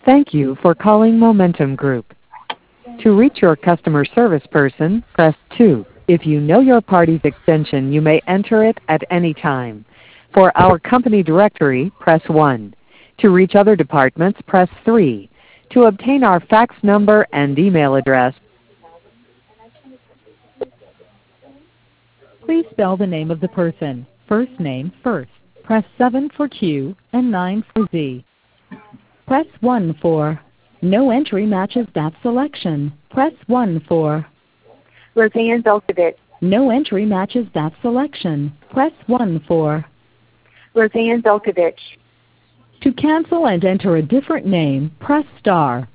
Thank you for calling Momentum Group. To reach your customer service person, press 2. If you know your party's extension, you may enter it at any time. For our company directory, press 1. To reach other departments, press 3. To obtain our fax number and email address, please spell the name of the person. First name first. Press 7 for Q and 9 for Z. Press 1 for no entry matches that selection. Press 1 for Roseanne Zelkovich. no entry matches that selection. Press 1 for Roseanne Zelkovich. to cancel and enter a different name, press star.